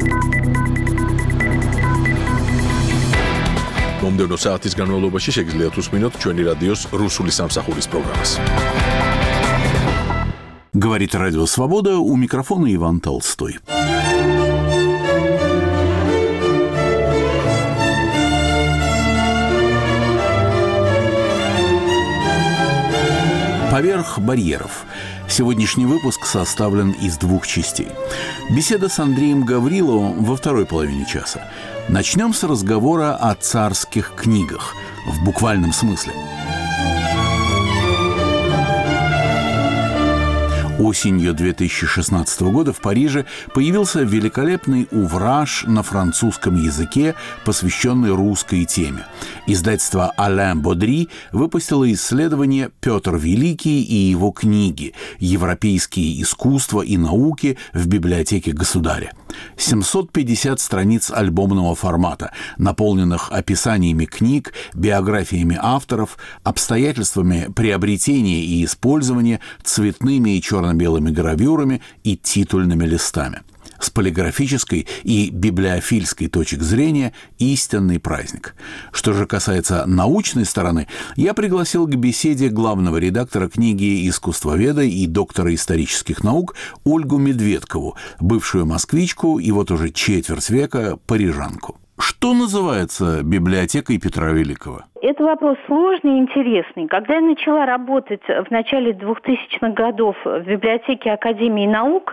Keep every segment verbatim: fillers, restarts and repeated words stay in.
მომდევნო საათის განმავლობაში შეგიძლიათ უსმინოთ ჩვენი რადიოს რუსული სამსახურის პროგრამას. Говорит Радио Свобода, у микрофона Иван Толстой. Поверх барьеров. Сегодняшний выпуск составлен из двух частей. Беседа с Андреем Гавриловым во второй половине часа. Начнем с разговора о царских книгах, в буквальном смысле. Осенью две тысячи шестнадцатого года в Париже появился великолепный увраж на французском языке, посвященный русской теме. Издательство Alain Baudry выпустило исследование «Петр Великий и его книги. Европейские искусства и науки в библиотеке государя». семьсот пятьдесят страниц альбомного формата, наполненных описаниями книг, биографиями авторов, обстоятельствами приобретения и использования, цветными и черно-белыми гравюрами и титульными листами. С полиграфической и библиофильской точек зрения истинный праздник. Что же касается научной стороны, я пригласил к беседе главного редактора книги искусствоведа и доктора исторических наук Ольгу Медведкову, бывшую москвичку и вот уже четверть века парижанку. Что называется библиотекой Петра Великого? Это вопрос сложный и интересный. Когда я начала работать в начале двухтысячных годов в библиотеке Академии наук,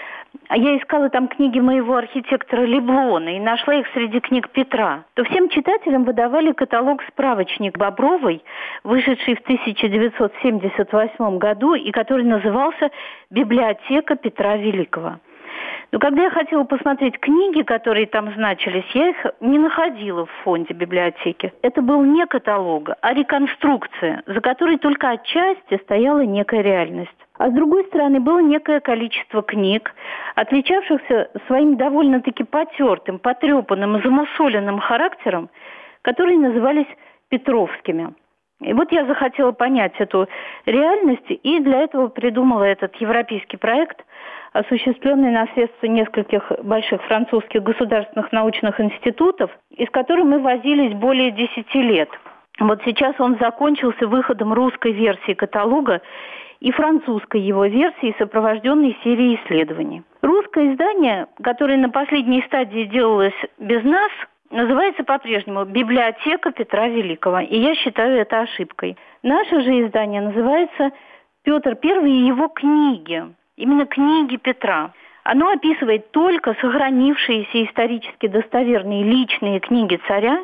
я искала там книги моего архитектора Леблона и нашла их среди книг Петра, то всем читателям выдавали каталог-справочник Бобровой, вышедший в тысяча девятьсот семьдесят восьмом году и который назывался «Библиотека Петра Великого». Но когда я хотела посмотреть книги, которые там значились, я их не находила в фонде библиотеки. Это был не каталог, а реконструкция, за которой только отчасти стояла некая реальность. А с другой стороны, было некое количество книг, отличавшихся своим довольно-таки потертым, потрепанным, замусоленным характером, которые назывались петровскими. И вот я захотела понять эту реальность, и для этого придумала этот европейский проект, осуществленный на средства нескольких больших французских государственных научных институтов, из которых мы возились более десяти лет. Вот сейчас он закончился выходом русской версии каталога и французской его версии, сопровожденной серией исследований. Русское издание, которое на последней стадии делалось без нас, называется по-прежнему «Библиотека Петра Великого», и я считаю это ошибкой. Наше же издание называется «Петр Первый и его книги». Именно книги Петра. Оно описывает только сохранившиеся исторически достоверные личные книги царя,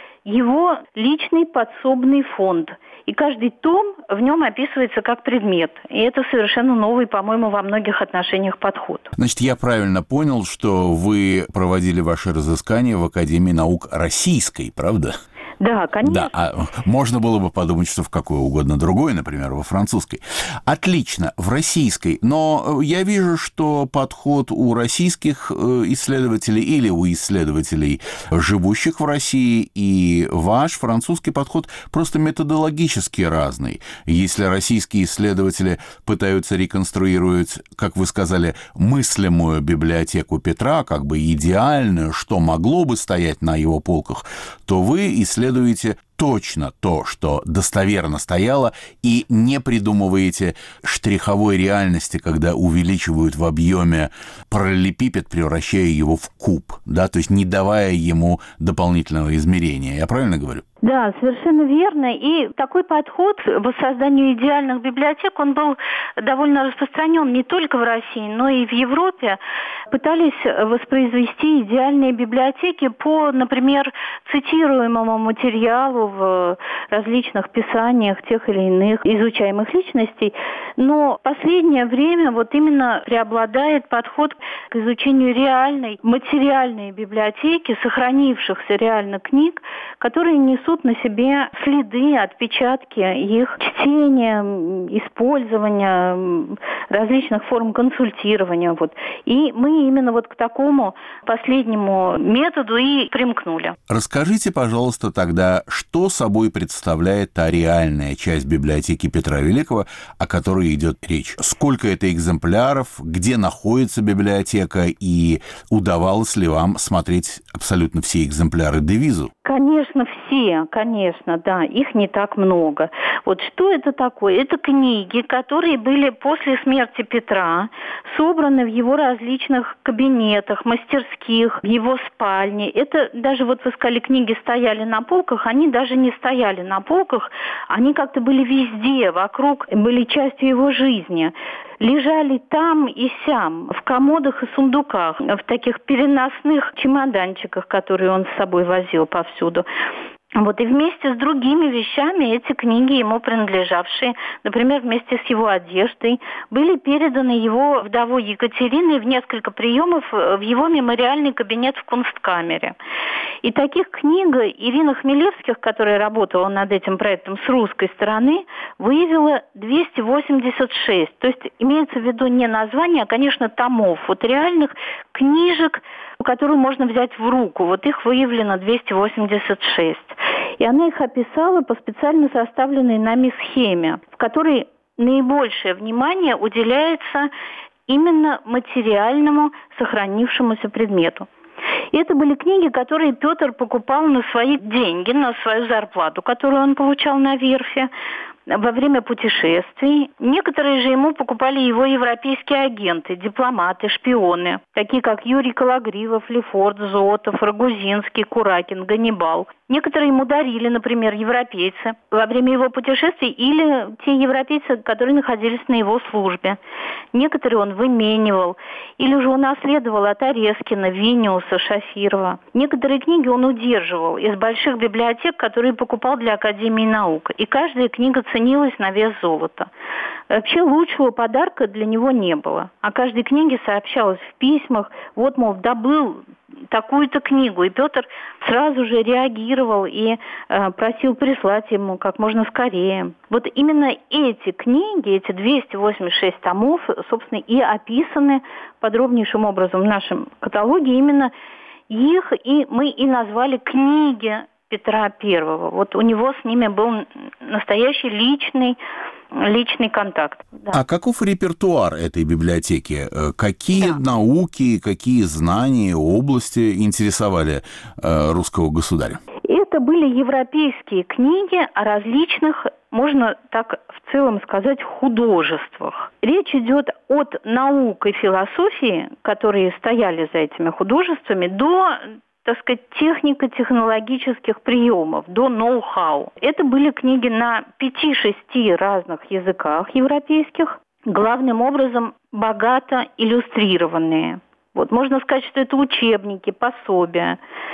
его личный подсобный фонд. И каждый том в нем описывается как предмет. И это совершенно новый, по-моему, во многих отношениях подход. Значит, я правильно понял, что вы проводили ваши разыскания в Академии наук российской, правда? Да, конечно. Да, а можно было бы подумать, что в какой угодно другой, например, во французской. Отлично, в российской. Но я вижу, что подход у российских исследователей или у исследователей, живущих в России, и ваш французский подход просто методологически разный. Если российские исследователи пытаются реконструировать, как вы сказали, мыслимую библиотеку Петра, как бы идеальную, что могло бы стоять на его полках, то вы исследуете точно то, что достоверно стояло, и не придумываете штриховой реальности, когда увеличивают в объеме параллелепипед, превращая его в куб, да, то есть не давая ему дополнительного измерения. Я правильно говорю? Да, совершенно верно. И такой подход к воссозданию идеальных библиотек, он был довольно распространен не только в России, но и в Европе. Пытались воспроизвести идеальные библиотеки по, например, цитируемому материалу в различных писаниях тех или иных изучаемых личностей. Но в последнее время вот именно преобладает подход к изучению реальной материальной библиотеки, сохранившихся реально книг, которые несут несут на себе следы, отпечатки их чтения, использования, различных форм консультирования. Вот. И мы именно вот к такому последнему методу и примкнули. Расскажите, пожалуйста, тогда, что собой представляет та реальная часть библиотеки Петра Великого, о которой идет речь? Сколько это экземпляров, где находится библиотека и удавалось ли вам смотреть абсолютно все экземпляры девизу? Конечно, все, конечно, да, их не так много. Вот что это такое? Это книги, которые были после смерти Петра, собраны в его различных кабинетах, мастерских, в его спальне. Это даже, вот вы сказали, книги стояли на полках, они даже не стояли на полках, они как-то были везде, вокруг, были частью его жизни. Лежали там и сям, в комодах и сундуках, в таких переносных чемоданчиках, которые он с собой возил повсюду. Вот, и вместе с другими вещами эти книги, ему принадлежавшие, например, вместе с его одеждой, были переданы его вдовой Екатериной в несколько приемов в его мемориальный кабинет в Кунсткамере. И таких книг Ирина Хмелевских, которая работала над этим проектом с русской стороны, выявила двести восемьдесят шесть. То есть имеется в виду не название, а, конечно, томов, вот реальных книжек, которую можно взять в руку. Вот их выявлено двести восемьдесят шесть. И она их описала по специально составленной нами схеме, в которой наибольшее внимание уделяется именно материальному сохранившемуся предмету. И это были книги, которые Петр покупал на свои деньги, на свою зарплату, которую он получал на верфи, во время путешествий. Некоторые же ему покупали его европейские агенты, дипломаты, шпионы, такие как Юрий Кологривов, Лефорт, Зотов, Рагузинский, Куракин, Ганнибал. Некоторые ему дарили, например, европейцы во время его путешествий или те европейцы, которые находились на его службе. Некоторые он выменивал или же унаследовал от Орескина, Виниуса, Шафирова. Некоторые книги он удерживал из больших библиотек, которые покупал для Академии наук. И каждая книга ценилась на вес золота. Вообще лучшего подарка для него не было. О каждой книге сообщалось в письмах. Вот, мол, добыл такую-то книгу. И Петр сразу же реагировал и э, просил прислать ему как можно скорее. Вот именно эти книги, эти двести восемьдесят шесть томов, собственно, и описаны подробнейшим образом в нашем каталоге. Именно их и мы и назвали книги Петра Первого. Вот у него с ними был настоящий личный личный контакт. Да. А каков репертуар этой библиотеки? Какие да. науки, какие знания, области интересовали э, русского государя? Это были европейские книги о различных, можно так в целом сказать, художествах. Речь идет от наук и философии, которые стояли за этими художествами, до, так сказать, технико-технологических приемов, до ноу-хау. Это были книги на пяти-шести разных языках европейских, главным образом богато иллюстрированные. Вот можно сказать, что это учебники, пособия.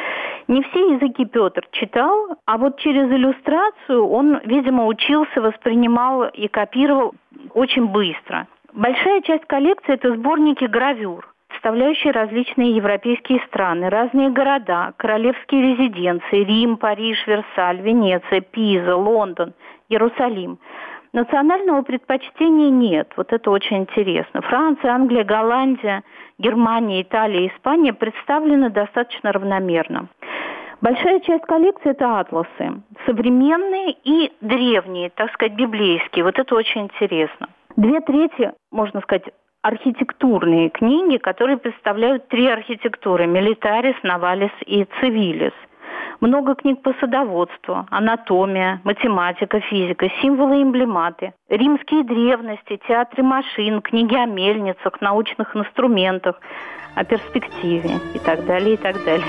Не все языки Петр читал, а вот через иллюстрацию он, видимо, учился, воспринимал и копировал очень быстро. Большая часть коллекции – это сборники гравюр, представляющие различные европейские страны, разные города, королевские резиденции, Рим, Париж, Версаль, Венеция, Пиза, Лондон, Иерусалим. Национального предпочтения нет, вот это очень интересно. Франция, Англия, Голландия, Германия, Италия, Испания представлены достаточно равномерно. Большая часть коллекции – это атласы, современные и древние, так сказать, библейские. Вот это очень интересно. Две трети, можно сказать, архитектурные книги, которые представляют три архитектуры – милитарис, навалис и цивилис. Много книг по садоводству, анатомия, математика, физика, символы и эмблематы, римские древности, театры машин, книги о мельницах, научных инструментах, о перспективе и так далее, и так далее.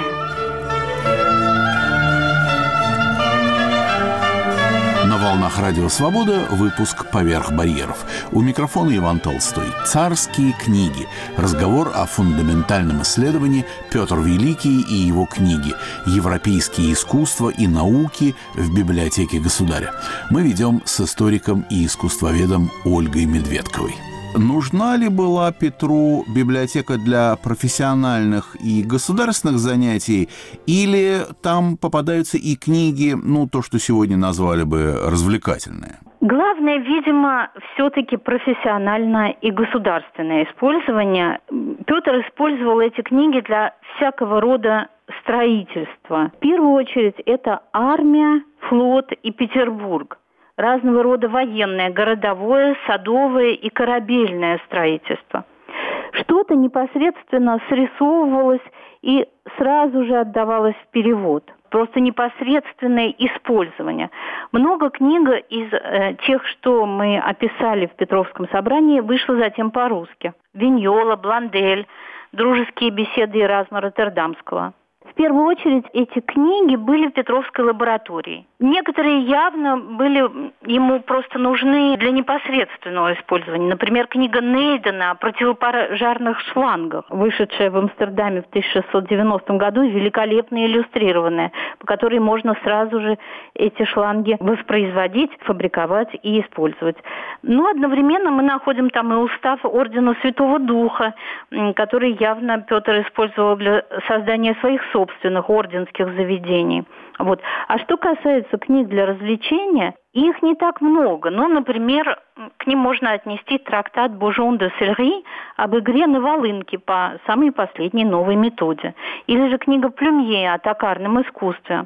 На волнах Радио Свобода выпуск «Поверх барьеров». У микрофона Иван Толстой. «Царские книги». Разговор о фундаментальном исследовании «Петр Великий и его книги. Европейские искусства и науки в библиотеке государя». Мы ведем с историком и искусствоведом Ольгой Медведковой. Нужна ли была Петру библиотека для профессиональных и государственных занятий, или там попадаются и книги, ну, то, что сегодня назвали бы развлекательные? Главное, видимо, все-таки профессиональное и государственное использование. Петр использовал эти книги для всякого рода строительства. В первую очередь это армия, флот и Петербург. Разного рода военное, городовое, садовое и корабельное строительство. Что-то непосредственно срисовывалось и сразу же отдавалось в перевод. Просто непосредственное использование. Много книг из э, тех, что мы описали в Петровском собрании, вышло затем по-русски. Виньола, Бландель, «Дружеские беседы» Эразма Роттердамского. В первую очередь эти книги были в Петровской лаборатории. Некоторые явно были ему просто нужны для непосредственного использования. Например, книга Нейдена о противопожарных шлангах, вышедшая в Амстердаме в тысяча шестьсот девяностом году, великолепно иллюстрированная, по которой можно сразу же эти шланги воспроизводить, фабриковать и использовать. Но одновременно мы находим там и устав Ордена Святого Духа, который явно Петр использовал для создания своих собственных орденских заведений. Вот. А что касается книг для развлечения, их не так много. Ну, например, к ним можно отнести трактат Божон де Сельри об игре на волынке по самой последней новой методе. Или же книга Плюмье о токарном искусстве.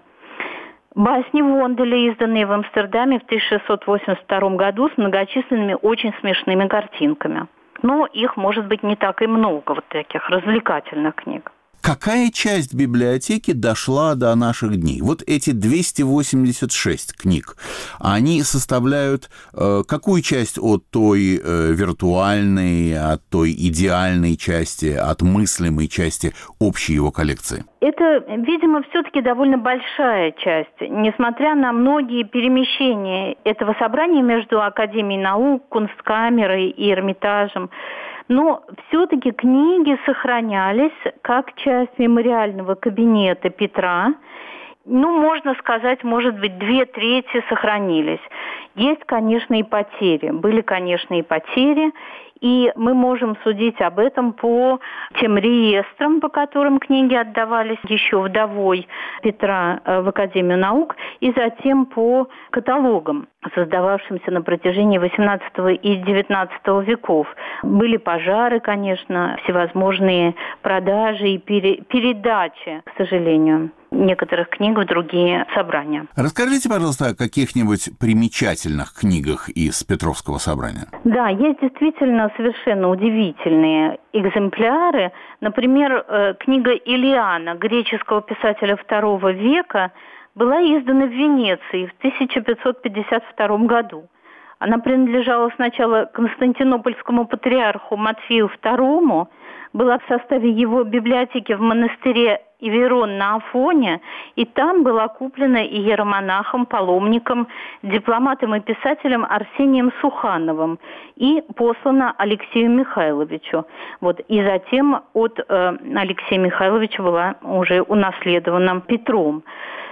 Басни Вонделя, изданные в Амстердаме в тысяча шестьсот восемьдесят втором году с многочисленными очень смешными картинками. Но их, может быть, не так и много, вот таких развлекательных книг. Какая часть библиотеки дошла до наших дней? Вот эти двести восемьдесят шесть книг, они составляют э, какую часть от той э, виртуальной, от той идеальной части, от мыслимой части общей его коллекции? Это, видимо, все-таки довольно большая часть, несмотря на многие перемещения этого собрания между Академией наук, Кунсткамерой и Эрмитажем. Но все-таки книги сохранялись как часть мемориального кабинета Петра. Ну, можно сказать, может быть, две трети сохранились. Есть, конечно, и потери. Были, конечно, и потери. И мы можем судить об этом по тем реестрам, по которым книги отдавались еще вдовой Петра в Академию наук, и затем по каталогам, создававшимся на протяжении восемнадцатого и девятнадцатого веков. Были пожары, конечно, всевозможные продажи и пере- передачи, к сожалению, некоторых книг в другие собрания. Расскажите, пожалуйста, о каких-нибудь примечательных книгах из Петровского собрания. Да, есть действительно совершенно удивительные экземпляры. Например, книга Илиана, греческого писателя второго века, была издана в Венеции в тысяча пятьсот пятьдесят втором году. Она принадлежала сначала Константинопольскому патриарху Матфею второму, была в составе его библиотеки в монастыре Иверон на Афоне, и там была куплена иеромонахом, паломником, дипломатом и писателем Арсением Сухановым и послана Алексею Михайловичу. Вот. И затем от э, Алексея Михайловича была уже унаследована Петром.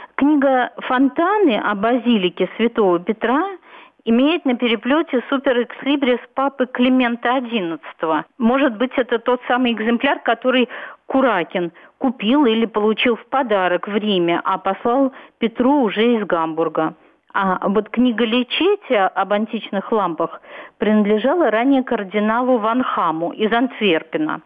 Книга Фонтаны о базилике святого Петра имеет на переплете супер экслибрис папы Климента одиннадцатого. Может быть, это тот самый экземпляр, который Куракин купил или получил в подарок в Риме, а послал Петру уже из Гамбурга. А вот книга Лечетия об античных лампах принадлежала ранее кардиналу Ван Хаму из Антверпена.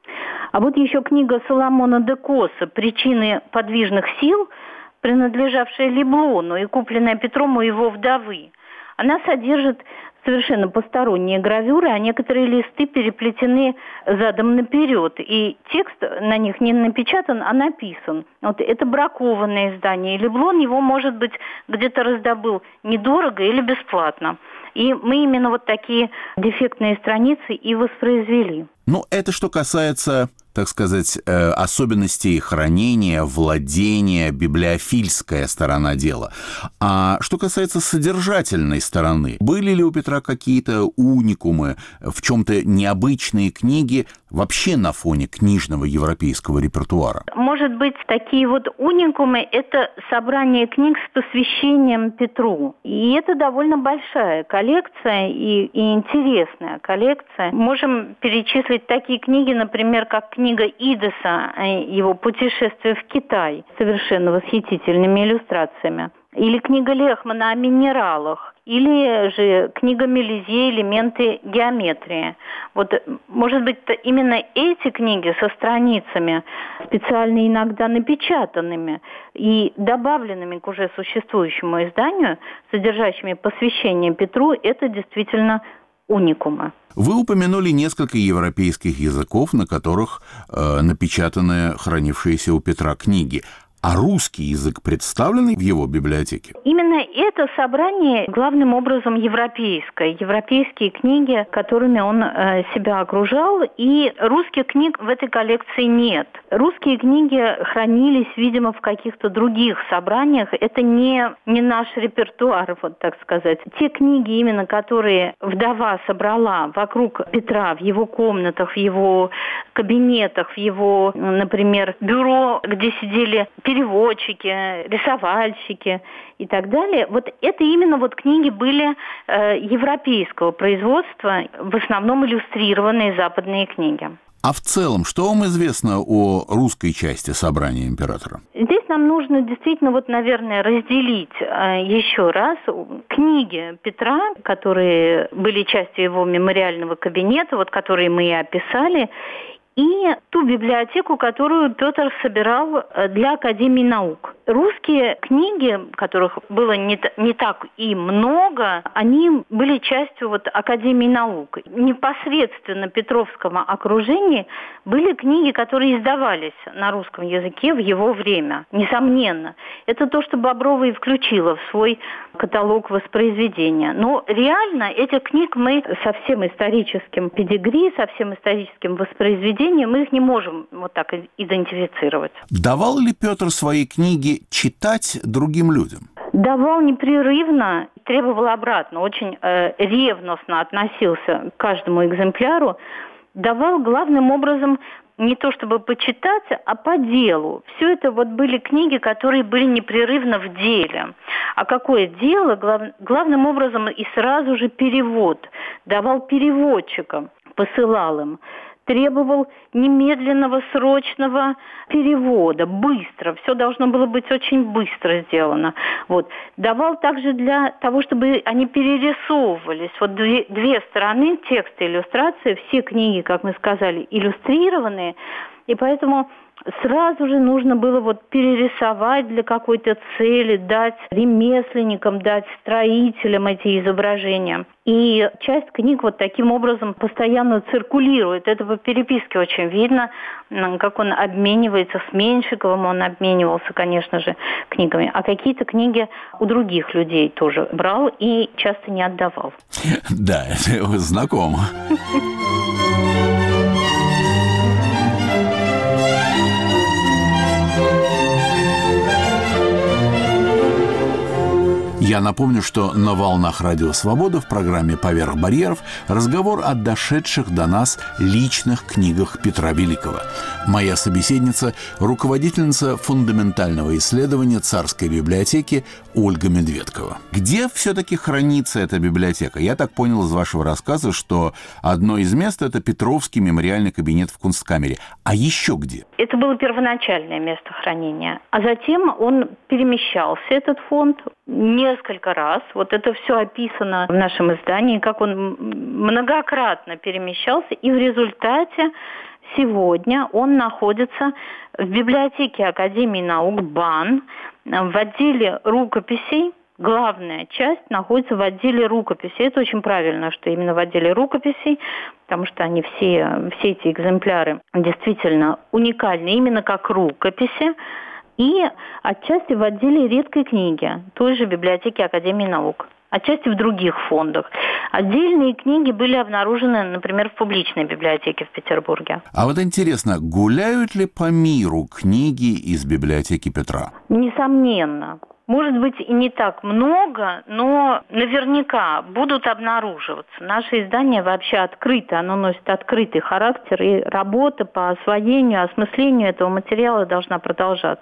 А вот еще книга Соломона де Коса «Причины подвижных сил», принадлежавшая Леблону и купленная Петром у его вдовы. Она содержит совершенно посторонние гравюры, а некоторые листы переплетены задом наперед. И текст на них не напечатан, а написан. Вот это бракованное издание. И Леблон его, может быть, где-то раздобыл недорого или бесплатно. И мы именно вот такие дефектные страницы и воспроизвели. Ну, это что касается так сказать, особенностей хранения, владения, библиофильская сторона дела. А что касается содержательной стороны, были ли у Петра какие-то уникумы, в чем-то необычные книги вообще на фоне книжного европейского репертуара? Может быть, такие вот уникумы – это собрание книг с посвящением Петру. И это довольно большая коллекция и, и интересная коллекция. Можем перечислить такие книги, например, как книга Идеса, его «Путешествие в Китай», с совершенно восхитительными иллюстрациями. Или книга Лехмана о минералах, или же книга Мелизье «Элементы геометрии». Вот, может быть, именно эти книги со страницами, специально иногда напечатанными и добавленными к уже существующему изданию, содержащими посвящение Петру, это действительно уникумы. Вы упомянули несколько европейских языков, на которых э, напечатаны хранившиеся у Петра книги. А русский язык представлен в его библиотеке? Именно это собрание главным образом европейское. Европейские книги, которыми он э, себя окружал, и русских книг в этой коллекции нет. Русские книги хранились, видимо, в каких-то других собраниях. Это не, не наш репертуар, вот так сказать. Те книги, именно которые вдова собрала вокруг Петра, в его комнатах, в его кабинетах, в его, например, бюро, где сидели переводчики, рисовальщики и так далее. Вот это именно вот книги были э, европейского производства, в основном иллюстрированные западные книги. А в целом, что вам известно о русской части собрания императора? Здесь нам нужно действительно, вот, наверное, разделить э, еще раз книги Петра, которые были частью его мемориального кабинета, вот, которые мы и описали, и ту библиотеку, которую Петр собирал для Академии наук. Русские книги, которых было не, не так и много, они были частью вот Академии наук. Непосредственно Петровского окружения были книги, которые издавались на русском языке в его время. Несомненно. Это то, что Боброва и включила в свой каталог воспроизведения. Но реально этих книг мы со всем историческим педигри, со всем историческим воспроизведением, мы их не можем вот так идентифицировать. Давал ли Петр свои книги читать другим людям? Давал непрерывно, требовал обратно, очень э, ревностно относился к каждому экземпляру. Давал главным образом не то чтобы почитать, а по делу. Все это вот были книги, которые были непрерывно в деле. А какое дело? Глав, главным образом и сразу же перевод. Давал переводчикам, посылал им. Требовал немедленного, срочного перевода, быстро. Все должно было быть очень быстро сделано. Вот. Давал также для того, чтобы они перерисовывались. Вот две, две стороны, текст и иллюстрация, все книги, как мы сказали, иллюстрированные. И поэтому сразу же нужно было вот перерисовать для какой-то цели, дать ремесленникам, дать строителям эти изображения. И часть книг вот таким образом постоянно циркулирует. Это по переписке очень видно, как он обменивается с Меньшиковым, он обменивался, конечно же, книгами. А какие-то книги у других людей тоже брал и часто не отдавал. Да, это знакомо. Я напомню, что на «Волнах Радио Свобода» в программе «Поверх барьеров» разговор о дошедших до нас личных книгах Петра Великого. Моя собеседница – руководительница фундаментального исследования Царской библиотеки Ольга Медведкова. Где все-таки хранится эта библиотека? Я так понял из вашего рассказа, что одно из мест – это Петровский мемориальный кабинет в Кунсткамере. А еще где? Это было первоначальное место хранения. А затем он перемещался, этот фонд, несколько раз. Вот это все описано в нашем издании, как он многократно перемещался, и в результате сегодня он находится в библиотеке Академии наук БАН в отделе рукописей. Главная часть находится в отделе рукописей. Это очень правильно, что именно в отделе рукописей, потому что они все, все эти экземпляры действительно уникальны именно как рукописи. И отчасти в отделе редкой книги той же библиотеки Академии наук. отчасти в других фондах. Отдельные книги были обнаружены, например, в публичной библиотеке в Петербурге. А вот интересно, гуляют ли по миру книги из библиотеки Петра? Несомненно. Может быть, и не так много, но наверняка будут обнаруживаться. Наше издание вообще открыто, оно носит открытый характер, и работа по освоению, осмыслению этого материала должна продолжаться.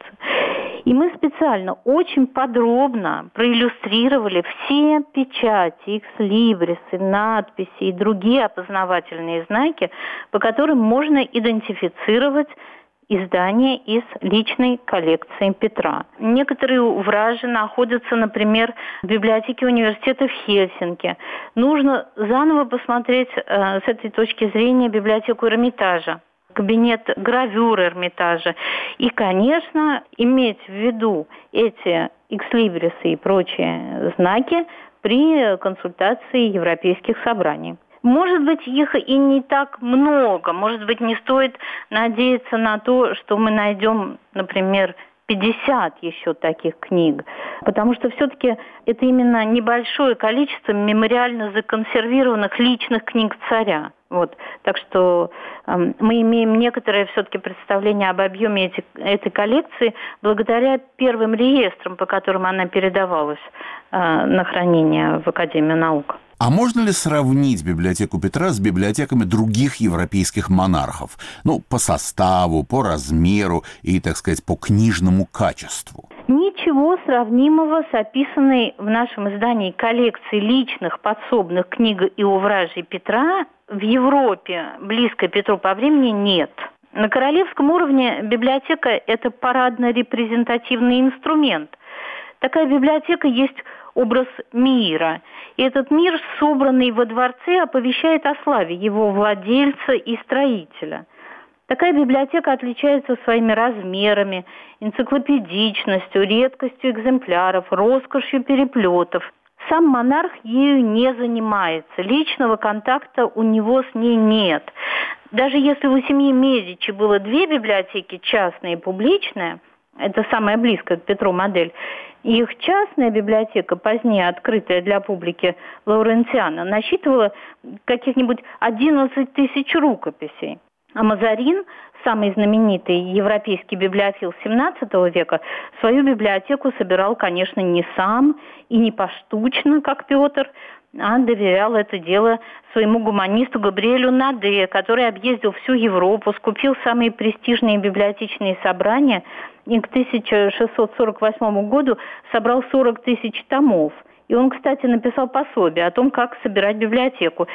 И мы специально очень подробно проиллюстрировали все печати, экслибрисы, надписи и другие опознавательные знаки, по которым можно идентифицировать издания из личной коллекции Петра. Некоторые увражи находятся, например, в библиотеке университета в Хельсинки. Нужно заново посмотреть э, с этой точки зрения библиотеку Эрмитажа, кабинет гравюр Эрмитажа. И, конечно, иметь в виду эти экслибрисы и прочие знаки при консультации европейских собраний. Может быть, их и не так много. Может быть, не стоит надеяться на то, что мы найдем, например, пятьдесят еще таких книг. Потому что все-таки это именно небольшое количество мемориально законсервированных личных книг царя. Вот. Так что э, мы имеем некоторое все-таки представление об объеме эти, этой коллекции благодаря первым реестрам, по которым она передавалась э, на хранение в Академию наук. А можно ли сравнить библиотеку Петра с библиотеками других европейских монархов? Ну, по составу, по размеру и, так сказать, по книжному качеству. Ничего сравнимого с описанной в нашем издании коллекцией личных подсобных книг и увражей Петра в Европе, близкой Петру по времени, нет. На королевском уровне библиотека – это парадно-репрезентативный инструмент. Такая библиотека есть образ мира. И этот мир, собранный во дворце, оповещает о славе его владельца и строителя. Такая библиотека отличается своими размерами, энциклопедичностью, редкостью экземпляров, роскошью переплетов. Сам монарх ею не занимается, личного контакта у него с ней нет. Даже если у семьи Медичи было две библиотеки, частная и публичная, это самая близкая к Петру модель, их частная библиотека, позднее открытая для публики Лаурентиана, насчитывала каких-нибудь одиннадцать тысяч рукописей. А Мазарин, самый знаменитый европейский библиофил семнадцатого века, свою библиотеку собирал, конечно, не сам и не поштучно, как Петр, а доверял это дело своему гуманисту Габриэлю Наде, который объездил всю Европу, скупил самые престижные библиотечные собрания и к тысяча шестьсот сорок восьмому году собрал сорок тысяч томов. И он, кстати, написал пособие о том, как собирать библиотеку.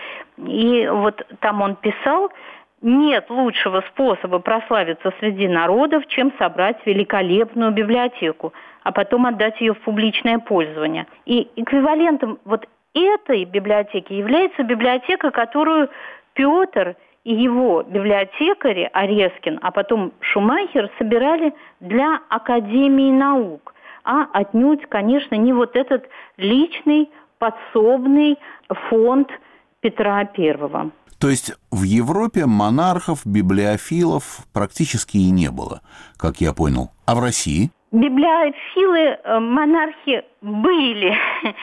И вот там он писал: нет лучшего способа прославиться среди народов, чем собрать великолепную библиотеку, а потом отдать ее в публичное пользование. И эквивалентом вот этой библиотеки является библиотека, которую Петр и его библиотекари Орескин, а потом Шумахер собирали для Академии наук, а отнюдь, конечно, не вот этот личный подсобный фонд Петра Первого. То есть в Европе монархов, библиофилов практически и не было, как я понял. А в России? Библиофилы, монархи были,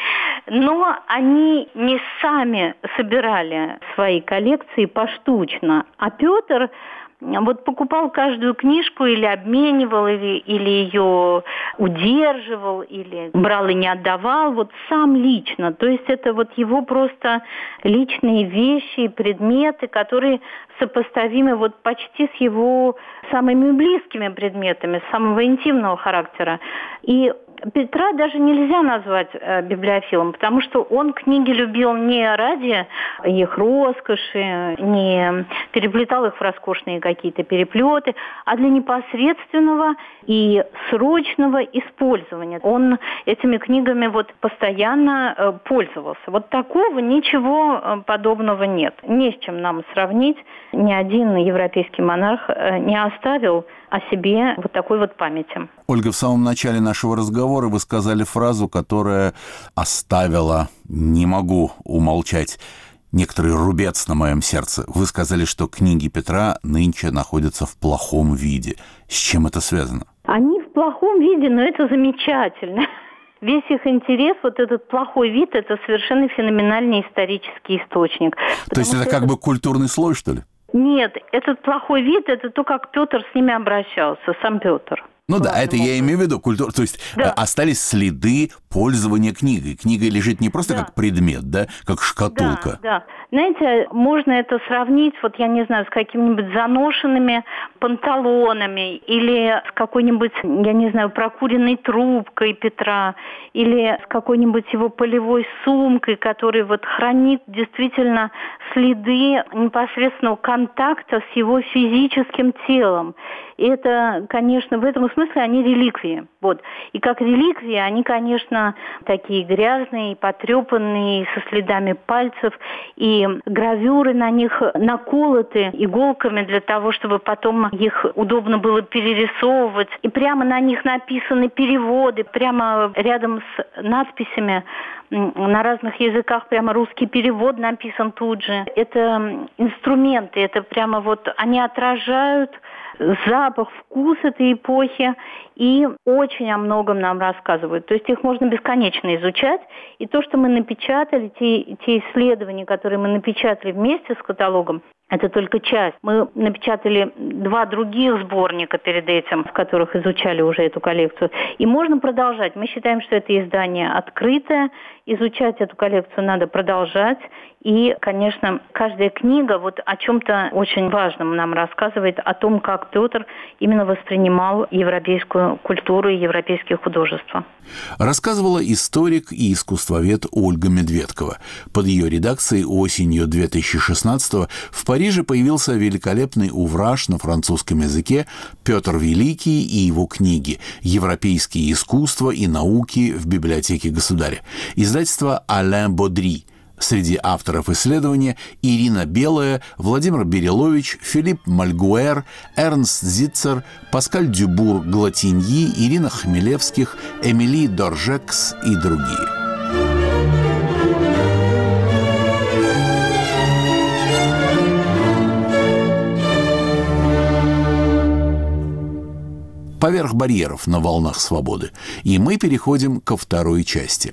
но они не сами собирали свои коллекции поштучно. А Петр вот покупал каждую книжку или обменивал, или, или ее удерживал, или брал и не отдавал, вот сам лично. То есть это вот его просто личные вещи и предметы, которые сопоставимы вот почти с его самыми близкими предметами, самого интимного характера. И Петра даже нельзя назвать э, библиофилом, потому что он книги любил не ради их роскоши, не переплетал их в роскошные какие-то переплеты, а для непосредственного и срочного использования. Он этими книгами вот постоянно э, пользовался. Вот такого ничего э, подобного нет. Не с чем нам сравнить. Ни один европейский монарх э, не оставил о себе вот такой вот памяти. Ольга, в самом начале нашего разговора вы сказали фразу, которая оставила, не могу умолчать, некоторый рубец на моем сердце. Вы сказали, что книги Петра нынче находятся в плохом виде. С чем это связано? Они в плохом виде, но это замечательно. весь их интерес, вот этот плохой вид, это совершенно феноменальный исторический источник. То есть это, это как бы культурный слой, что ли? Нет, этот плохой вид, это то, как Петр с ними обращался, сам Петр. Ну да, это я имею в виду культуру. То есть да. остались следы пользования книгой. Книга лежит не просто да. как предмет, да, как шкатулка. Да, да. Знаете, можно это сравнить, вот я не знаю, с какими-нибудь заношенными панталонами или с какой-нибудь, я не знаю, прокуренной трубкой Петра или с какой-нибудь его полевой сумкой, который вот хранит действительно следы непосредственного контакта с его физическим телом. И это, конечно, в этом смысле они реликвии. Вот. И как реликвии они, конечно, такие грязные, потрепанные, со следами пальцев, и гравюры на них наколоты иголками для того, чтобы потом их удобно было перерисовывать. И прямо на них написаны переводы, прямо рядом с надписями на разных языках, прямо русский перевод написан тут же. Это инструменты, это прямо вот они отражают запах, вкус этой эпохи и очень о многом нам рассказывают. То есть их можно бесконечно изучать. И то, что мы напечатали, те, те исследования, которые мы напечатали вместе с каталогом, это только часть. Мы напечатали два других сборника перед этим, в которых изучали уже эту коллекцию. И можно продолжать. Мы считаем, что это издание открытое. Изучать эту коллекцию надо продолжать. И, конечно, каждая книга вот о чем-то очень важном нам рассказывает, о том, как Петр именно воспринимал европейскую культуру и европейские художества. Рассказывала историк и искусствовед Ольга Медведкова. Под ее редакцией осенью две тысячи шестнадцатого в Париже появился великолепный увраж на французском языке «Петр Великий и его книги. Европейские искусства и науки в библиотеке государя». Издательство «Ален Бодри». Среди авторов исследования Ирина Белая, Владимир Берилович, Филипп Мальгуэр, Эрнст Зитцер, Паскаль Дюбур-Глатиньи, Ирина Хмелевских, Эмили Доржекс и другие. Поверх барьеров на волнах свободы. И мы переходим ко второй части.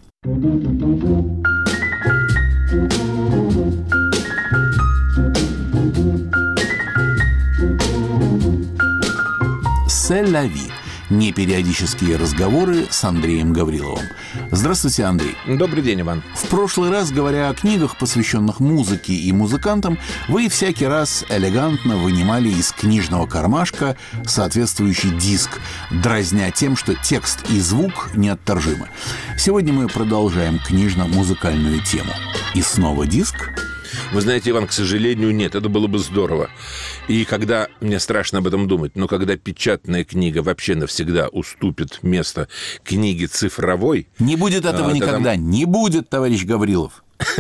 «C'est la vie». Непериодические разговоры с Андреем Гавриловым. Здравствуйте, Андрей. Добрый день, Иван. В прошлый раз, говоря о книгах, посвященных музыке и музыкантам, вы всякий раз элегантно вынимали из книжного кармашка соответствующий диск, дразня тем, что текст и звук неотторжимы. Сегодня мы продолжаем книжно-музыкальную тему. И снова диск? Вы знаете, Иван, к сожалению, нет. Это было бы здорово. И когда, мне страшно об этом думать, но когда печатная книга вообще навсегда уступит место книге цифровой... Не будет этого а, никогда. Тогда... Не будет, товарищ Гаврилов.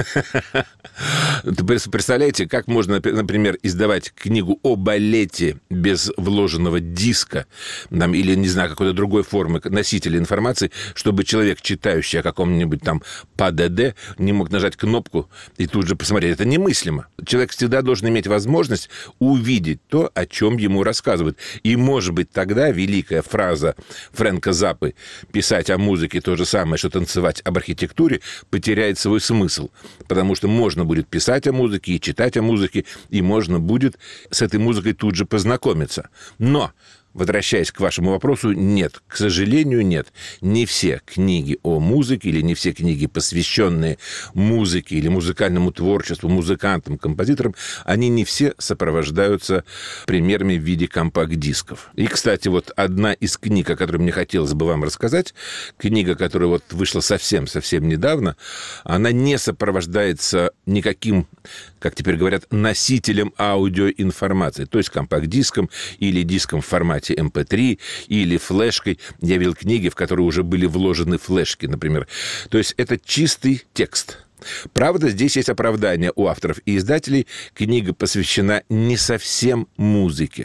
Представляете, как можно, например, издавать книгу о балете без вложенного диска там, или, не знаю, какой-то другой формы носителя информации, чтобы человек, читающий о каком-нибудь там ПДД, не мог нажать кнопку и тут же посмотреть. Это немыслимо. Человек всегда должен иметь возможность увидеть то, о чем ему рассказывают. И, может быть, тогда великая фраза Фрэнка Заппы «писать о музыке то же самое, что танцевать об архитектуре» потеряет свой смысл. Потому что можно будет писать о музыке и читать о музыке, и можно будет с этой музыкой тут же познакомиться. Но, возвращаясь к вашему вопросу, нет, к сожалению, нет. Не все книги о музыке или не все книги, посвященные музыке или музыкальному творчеству, музыкантам, композиторам, они не все сопровождаются примерами в виде компакт-дисков. И, кстати, вот одна из книг, о которой мне хотелось бы вам рассказать, книга, которая вот вышла совсем-совсем недавно, она не сопровождается никаким, как теперь говорят, носителем аудиоинформации, то есть компакт-диском или диском в формате эм пэ три или флешкой. Я видел книги, в которые уже были вложены флешки, например. То есть это чистый текст. Правда, здесь есть оправдание у авторов и издателей. Книга посвящена не совсем музыке.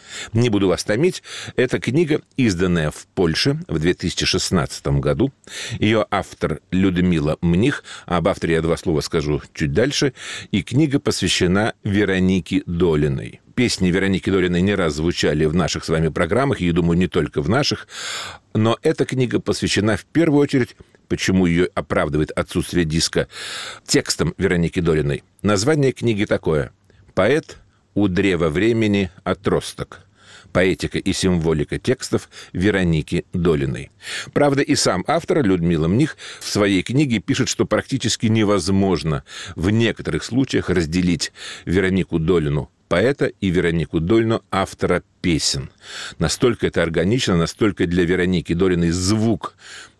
Не буду вас томить. Это книга, изданная в Польше в две тысячи шестнадцатом году. Ее автор Людмила Мних. Об авторе я два слова скажу чуть дальше. И книга посвящена Веронике Долиной. Песни Вероники Долиной не раз звучали в наших с вами программах, и, думаю, не только в наших. Но эта книга посвящена в первую очередь, почему ее оправдывает отсутствие диска, текстом Вероники Долиной. Название книги такое: «Поэт у древа времени отросток. Поэтика и символика текстов Вероники Долиной». Правда, и сам автор Людмила Мних в своей книге пишет, что практически невозможно в некоторых случаях разделить Веронику Долину поэта и Веронику Долину автора песен. Настолько это органично, настолько для Вероники Долиной звук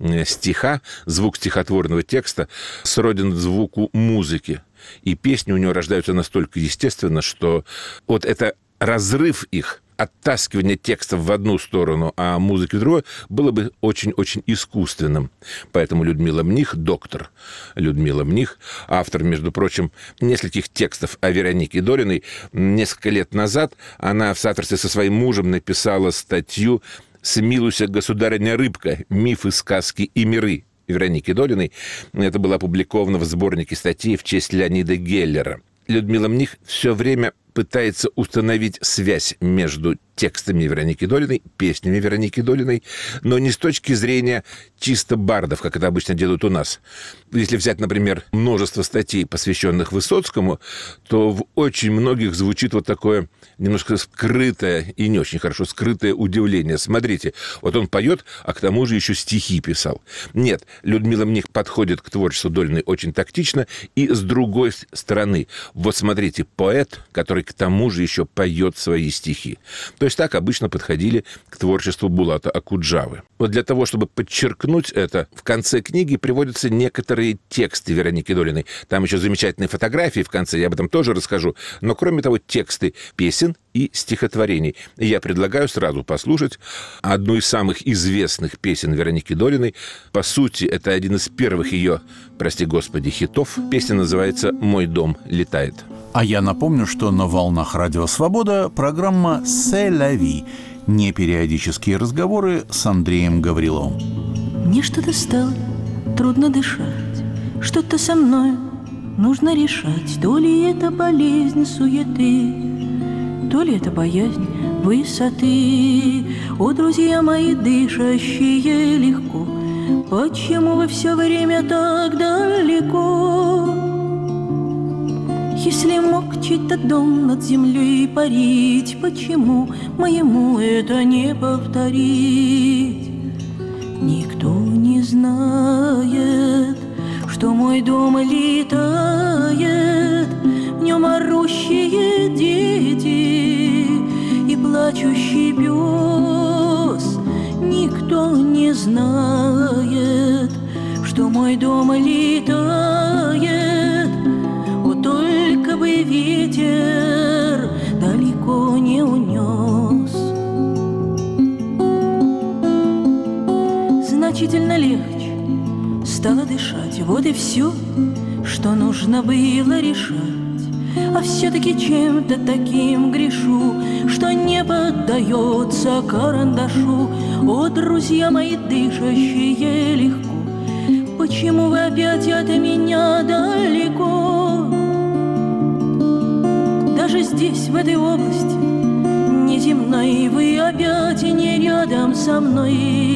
стиха, звук стихотворного текста сроден звуку музыки. И песни у него рождаются настолько естественно, что вот это разрыв их, оттаскивание текстов в одну сторону, а музыки в другую, было бы очень-очень искусственным. Поэтому Людмила Мних, доктор Людмила Мних, автор, между прочим, нескольких текстов о Веронике Долиной, несколько лет назад она в соавторстве со своим мужем написала статью «Смилуйся, государыня рыбка. Мифы, сказки и миры» Вероники Долиной. Это было опубликовано в сборнике статей в честь Леонида Геллера. Людмила Мних все время пытается установить связь между текстами Вероники Долиной, песнями Вероники Долиной, но не с точки зрения чисто бардов, как это обычно делают у нас. Если взять, например, множество статей, посвященных Высоцкому, то в очень многих звучит вот такое немножко скрытое и не очень хорошо скрытое удивление. Смотрите, вот он поет, а к тому же еще стихи писал. Нет, Людмила Мних подходит к творчеству Долиной очень тактично и с другой стороны. Вот смотрите, поэт, который к тому же еще поет свои стихи. То есть так обычно подходили к творчеству Булата Акуджавы. Вот для того, чтобы подчеркнуть это, в конце книги приводятся некоторые тексты Вероники Долиной. Там еще замечательные фотографии в конце, я об этом тоже расскажу. Но, кроме того, тексты песен и стихотворений. И я предлагаю сразу послушать одну из самых известных песен Вероники Долиной. По сути, это один из первых ее, прости господи, хитов. Песня называется «Мой дом летает». А я напомню, что на волнах Радио Свобода программа «C'est la vie» – непериодические разговоры с Андреем Гавриловым. Мне что-то стало трудно дышать, что-то со мной нужно решать. То ли это болезнь суеты, то ли это боязнь высоты. О, друзья мои, дышащие легко, почему вы все время так далеко? Если мог чей-то дом над землей парить, почему моему это не повторить? Никто не знает, что мой дом летает, в нем орущие дети и плачущий пес. Никто не знает, что мой дом летает, вот только бы ветер далеко не унес. Значительно легче стало дышать, вот и все, что нужно было решать. А все-таки чем-то таким грешу, что не поддается карандашу. О, друзья мои, дышащие легко, почему вы опять от меня далеко? Даже здесь, в этой области неземной, вы опять не рядом со мной.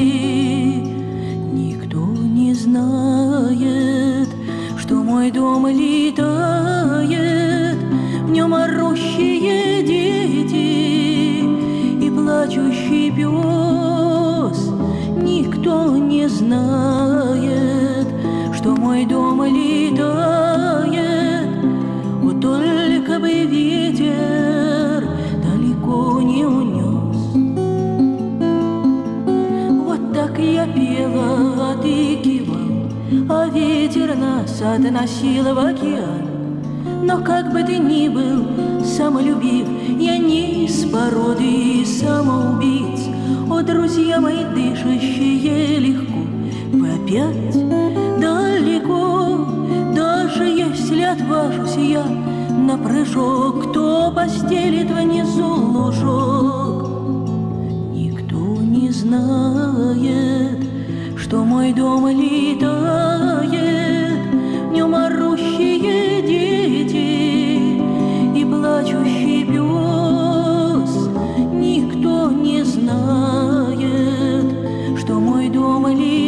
Никто не знает, что мой дом летает, в нем орущие дети и плачущий пес. Никто не знает, что мой дом летает, вот только бы ветер далеко не унес. Вот так я пела, а ты кивал, а ветер нас относил в океан. Но как бы ты ни был самолюбив, я не из породы самоубийц. О, друзья мои, дышащие легко, вы опять далеко. Даже если отважусь я на прыжок, кто постелит внизу ложок. Никто не знает, что мой дом летает, в нем орущие дети и плачущий пес. Никто не знает, что мой дом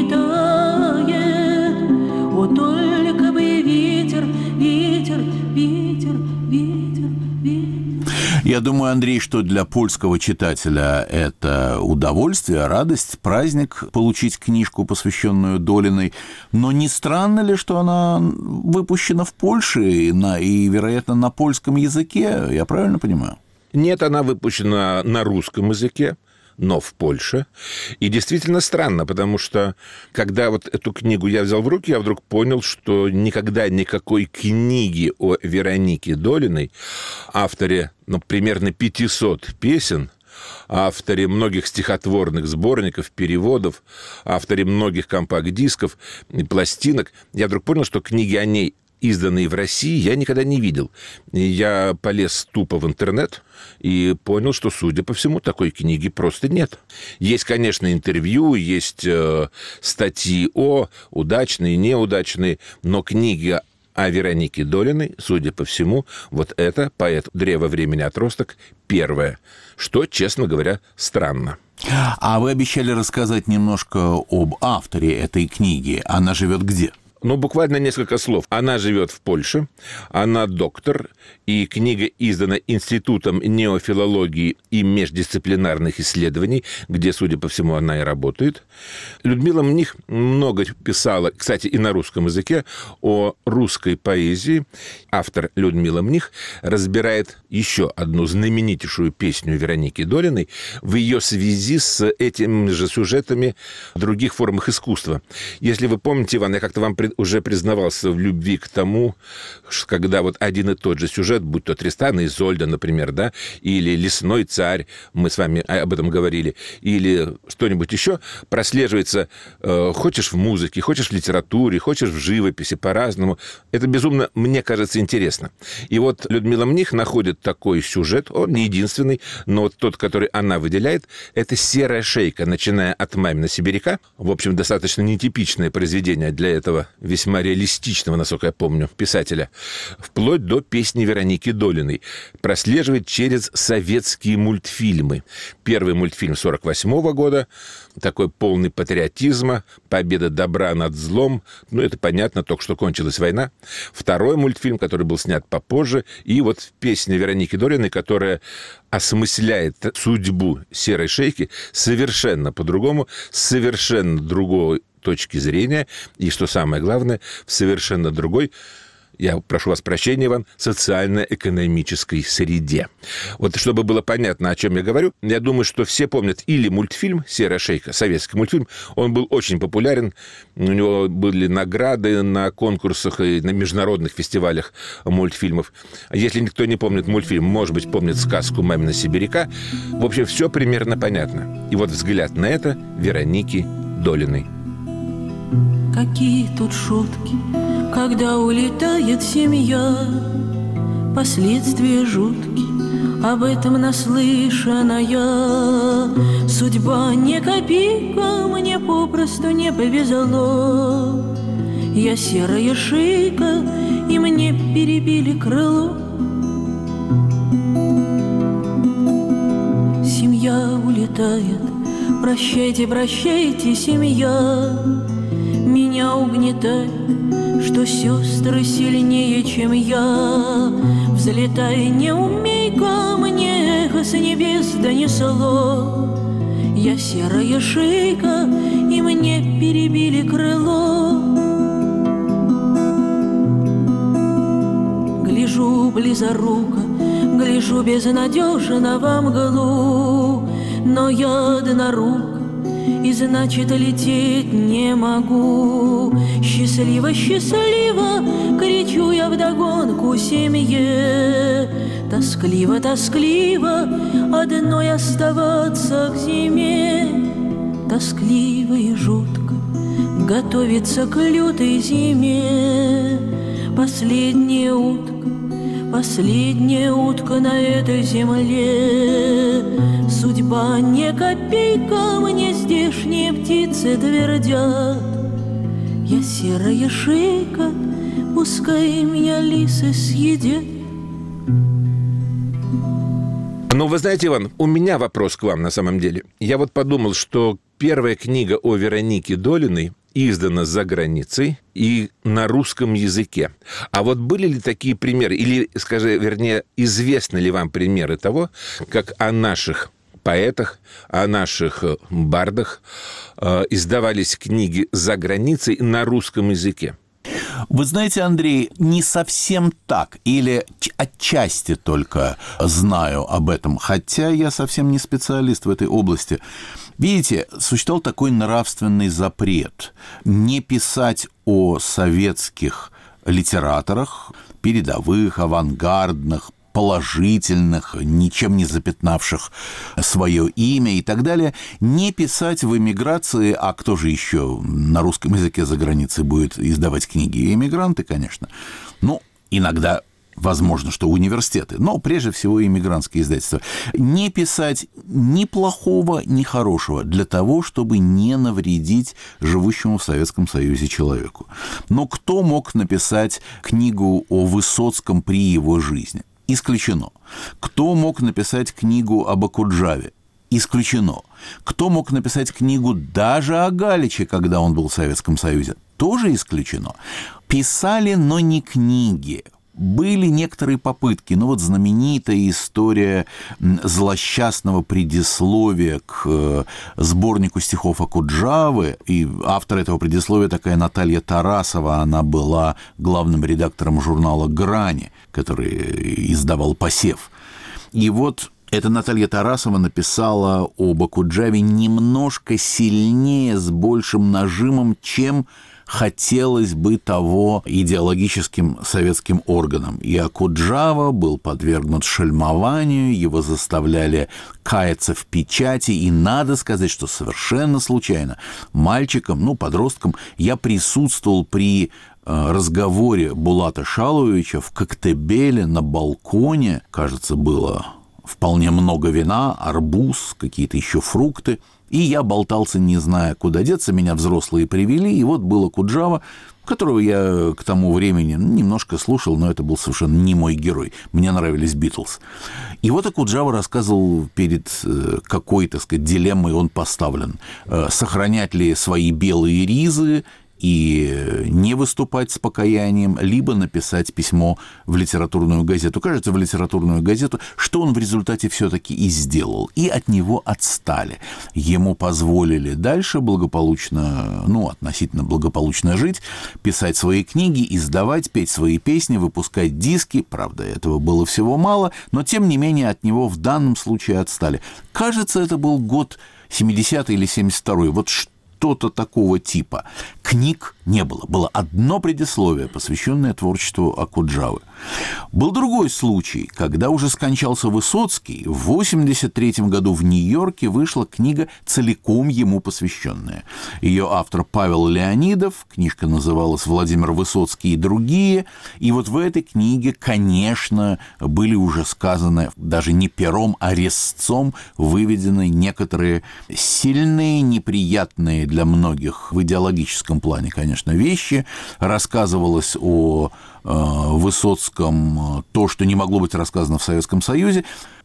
летает. О, только бы ветер, ветер, ветер, ветер, ветер. Я думаю, Андрей, что для польского читателя это удовольствие, радость, праздник получить книжку, посвященную Долиной. Но не странно ли, что она выпущена в Польше и, на, и вероятно, на польском языке? Я правильно понимаю? Нет, она выпущена на русском языке, но в Польше. И действительно странно, потому что, когда вот эту книгу я взял в руки, я вдруг понял, что никогда никакой книги о Веронике Долиной, авторе, ну, примерно пятисот песен, авторе многих стихотворных сборников, переводов, авторе многих компакт-дисков и пластинок, я вдруг понял, что книги о ней, изданные в России, я никогда не видел. И я полез тупо в интернет и понял, что, судя по всему, такой книги просто нет. Есть, конечно, интервью, есть э, статьи о удачные, неудачные, но книги о Веронике Долиной, судя по всему, вот это поэт «Древо времени отросток» первое, что, честно говоря, странно. А вы обещали рассказать немножко об авторе этой книги. Она живет где? Ну, буквально несколько слов. Она живет в Польше, она доктор, и книга издана Институтом неофилологии и междисциплинарных исследований, где, судя по всему, она и работает. Людмила Мних много писала, кстати, и на русском языке, о русской поэзии. Автор Людмила Мних разбирает еще одну знаменитейшую песню Вероники Долиной в ее связи с этими же сюжетами в других формах искусства. Если вы помните, Иван, я как-то вам уже признавался в любви к тому, когда вот один и тот же сюжет, будь то Тристан и Изольда, например, да, или Лесной царь, мы с вами об этом говорили, или что-нибудь еще, прослеживается, э, хочешь в музыке, хочешь в литературе, хочешь в живописи, по-разному. Это безумно, мне кажется, интересно. И вот Людмила Мних находит такой сюжет, он не единственный, но вот тот, который она выделяет, это «Серая шейка», начиная от «Мамина сибиряка». В общем, достаточно нетипичное произведение для этого весьма реалистичного, насколько я помню, писателя, вплоть до песни Вероники Долиной, прослеживает через советские мультфильмы. Первый мультфильм сорок восьмого года, такой полный патриотизма, победа добра над злом, ну, это понятно, только что кончилась война. Второй мультфильм, который был снят попозже, и вот песня Вероники Долиной, которая осмысляет судьбу серой шейки совершенно по-другому, совершенно другой точки зрения, и, что самое главное, в совершенно другой, я прошу вас прощения, Иван, социально-экономической среде. Вот чтобы было понятно, о чем я говорю, я думаю, что все помнят или мультфильм «Серая шейка», советский мультфильм, он был очень популярен, у него были награды на конкурсах и на международных фестивалях мультфильмов. Если никто не помнит мультфильм, может быть, помнит сказку «Мамина сибиряка». В общем, все примерно понятно. И вот взгляд на это Вероники Долиной. Какие тут шутки, когда улетает семья, последствия жуткие, об этом наслышана я. Судьба не копейка, мне попросту не повезло. Я серая шейка, и мне перебили крыло. Семья улетает, прощайте, прощайте, семья. Меня угнетает, что сестры сильнее, чем я. Взлетай, не умей ко мне, эхо с небес донесло. Я серая шейка, и мне перебили крыло. Гляжу близоруко, гляжу безнадежно во мглу, но я однорука, и значит лететь не могу. Счастливо, счастливо, кричу я вдогонку семье. Тоскливо, тоскливо, одной оставаться к зиме. Тоскливо и жутко готовиться к лютой зиме. Последняя утка последняя утка на этой земле. Судьба не копейка, мне здешние птицы твердят. Я серая шейка, пускай меня лисы съедят. Ну, вы знаете, Иван, у меня вопрос к вам на самом деле. Я вот подумал, что первая книга о Веронике Долиной издана за границей и на русском языке. А вот были ли такие примеры, или, скажи, вернее, известны ли вам примеры того, как о наших поэтах, о наших бардах э, издавались книги за границей на русском языке? Вы знаете, Андрей, не совсем так, или отчасти только знаю об этом, хотя я совсем не специалист в этой области. Видите, существовал такой нравственный запрет не писать о советских литераторах, передовых, авангардных, положительных, ничем не запятнавших свое имя и так далее, не писать в эмиграции, а кто же еще на русском языке за границей будет издавать книги? Эмигранты, конечно. Ну, иногда возможно, что университеты, но прежде всего иммигрантские издательства. Не писать ни плохого, ни хорошего для того, чтобы не навредить живущему в Советском Союзе человеку. Но кто мог написать книгу о Высоцком при его жизни? Исключено. Кто мог написать книгу об Окуджаве? Исключено. Кто мог написать книгу даже о Галиче, когда он был в Советском Союзе? Тоже исключено. Писали, но не книги. Были некоторые попытки, ну вот знаменитая история злосчастного предисловия к сборнику стихов Окуджавы, и автор этого предисловия такая Наталья Тарасова, она была главным редактором журнала «Грани», который издавал «Посев». И вот эта Наталья Тарасова написала об Окуджаве немножко сильнее, с большим нажимом, чем хотелось бы того идеологическим советским органам. И Окуджава был подвергнут шельмованию, его заставляли каяться в печати, и надо сказать, что совершенно случайно мальчиком, ну, подростком, я присутствовал при разговоре Булата Шаловича в Коктебеле на балконе, кажется, было вполне много вина, арбуз, какие-то еще фрукты. И я болтался, не зная, куда деться. Меня взрослые привели, и вот был Окуджава, которого я к тому времени немножко слушал, но это был совершенно не мой герой. Мне нравились Битлз. И вот Окуджава рассказывал, перед какой, так сказать, дилеммой он поставлен. Сохранять ли свои белые ризы и не выступать с покаянием, либо написать письмо в литературную газету. Кажется, в литературную газету, что он в результате все-таки и сделал. И от него отстали. Ему позволили дальше благополучно, ну, относительно благополучно жить, писать свои книги, издавать, петь свои песни, выпускать диски. Правда, этого было всего мало, но, тем не менее, от него в данном случае отстали. Кажется, это был год семидесятый или семьдесят второй. Вот что что-то такого типа. Книг не было. Было одно предисловие, посвященное творчеству Окуджавы. Был другой случай, когда уже скончался Высоцкий. В восемьдесят третьем году в Нью-Йорке вышла книга, целиком ему посвященная. Ее автор Павел Леонидов. Книжка называлась «Владимир Высоцкий и другие». И вот в этой книге, конечно, были уже сказаны даже не пером, а резцом выведены некоторые сильные, неприятные для многих в идеологическом плане, конечно, вещи. Рассказывалось о э, Высоцком то, что не могло быть рассказано в Советском Союзе.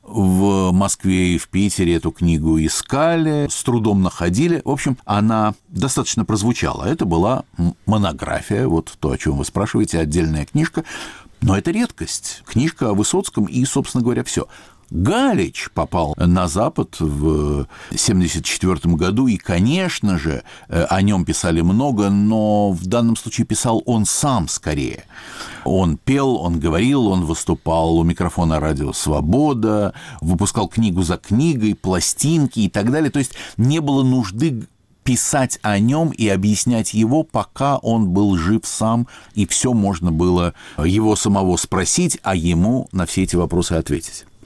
В Москве и в Питере эту книгу искали, с трудом находили. В общем, она достаточно прозвучала. Это была монография, вот то, о чем вы спрашиваете, отдельная книжка. Но это редкость. Книжка о Высоцком и, собственно говоря, все. Галич попал на Запад в семьдесят четвёртом году, и, конечно же, о нем писали много, но в данном случае писал он сам скорее. Он пел, он говорил, он выступал у микрофона радио «Свобода», выпускал книгу за книгой, пластинки и так далее. То есть не было нужды писать о нем и объяснять его, пока он был жив сам, и все можно было его самого спросить, а ему на все эти вопросы ответить.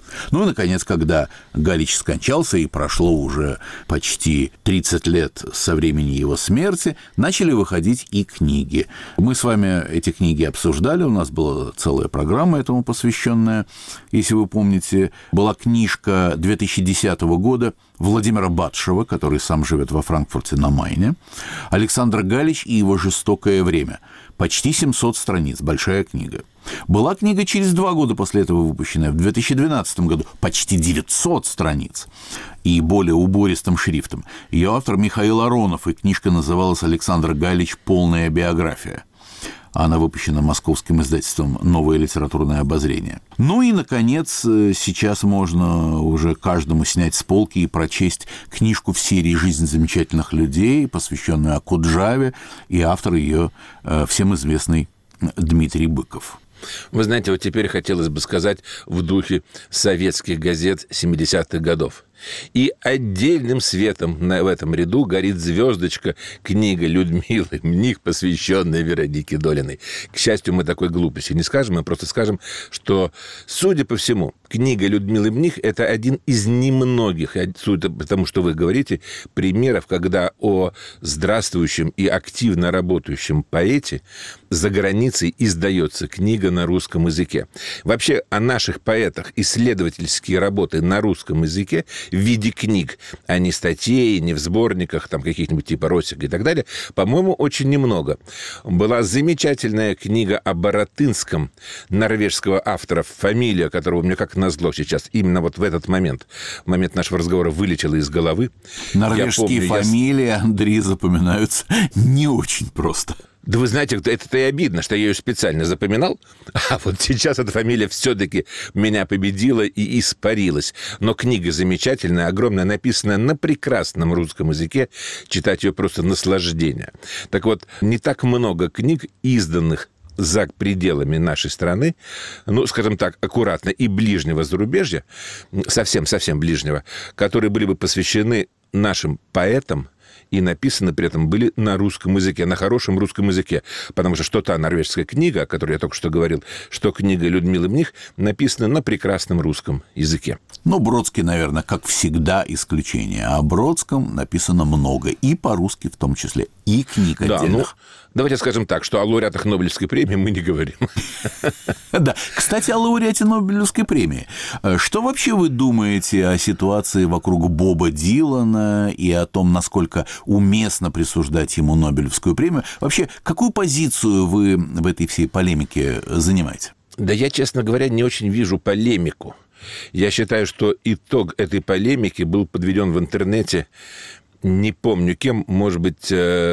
Ну и, наконец, когда Галич скончался, и прошло уже почти тридцать лет со времени его смерти, начали выходить и книги. Мы с вами эти книги обсуждали, у нас была целая программа этому посвященная. Если вы помните, была книжка две тысячи десятого года Владимира Батшева, который сам живет во Франкфурте на Майне, «Александр Галич и его жестокое время». Почти семьсот страниц, большая книга. Была книга через два года после этого выпущенная, в две тысячи двенадцатом году, почти девятьсот страниц и более убористым шрифтом. Ее автор Михаил Аронов, и книжка называлась «Александр Галич. Полная биография». Она выпущена московским издательством «Новое литературное обозрение». Ну и, наконец, сейчас можно уже каждому снять с полки и прочесть книжку в серии «Жизнь замечательных людей», посвященную Окуджаве, и автор ее всем известный Дмитрий Быков. Вы знаете, вот теперь хотелось бы сказать в духе советских газет семидесятых годов. И отдельным светом в этом ряду горит звездочка книга Людмилы Мних, посвященная Веронике Долиной. К счастью, мы такой глупости не скажем, мы просто скажем, что, судя по всему, книга Людмилы Мних – это один из немногих, судя по тому, что вы говорите, примеров, когда о здравствующем и активно работающем поэте за границей издается книга на русском языке. Вообще, о наших поэтах исследовательские работы на русском языке в виде книг, а не статей, не в сборниках, там каких-нибудь типа «Росик» и так далее, по-моему, очень немного. Была замечательная книга о Баратынском норвежского автора, фамилия которого мне как назло сейчас, именно вот в этот момент, в момент нашего разговора вылетела из головы. Норвежские помню, фамилии, я... Андрей, запоминаются не очень просто. Да вы знаете, это-то и обидно, что я ее специально запоминал, а вот сейчас эта фамилия все-таки меня победила и испарилась. Но книга замечательная, огромная, написанная на прекрасном русском языке, читать ее просто наслаждение. Так вот, не так много книг, изданных за пределами нашей страны, ну, скажем так, аккуратно, и ближнего зарубежья, совсем-совсем ближнего, которые были бы посвящены нашим поэтам, и написаны при этом были на русском языке, на хорошем русском языке. Потому что что та норвежская книга, о которой я только что говорил, что книга Людмилы Мних, написана на прекрасном русском языке. Ну, Бродский, наверное, как всегда, исключение. О Бродском написано много, и по-русски в том числе, и книг да, отдельных. Ну, давайте скажем так, что о лауреатах Нобелевской премии мы не говорим. Да. Кстати, о лауреате Нобелевской премии. Что вообще вы думаете о ситуации вокруг Боба Дилана и о том, насколько уместно присуждать ему Нобелевскую премию? Вообще, какую позицию вы в этой всей полемике занимаете? Да я, честно говоря, не очень вижу полемику. Я считаю, что итог этой полемики был подведен в интернете, не помню кем, может быть,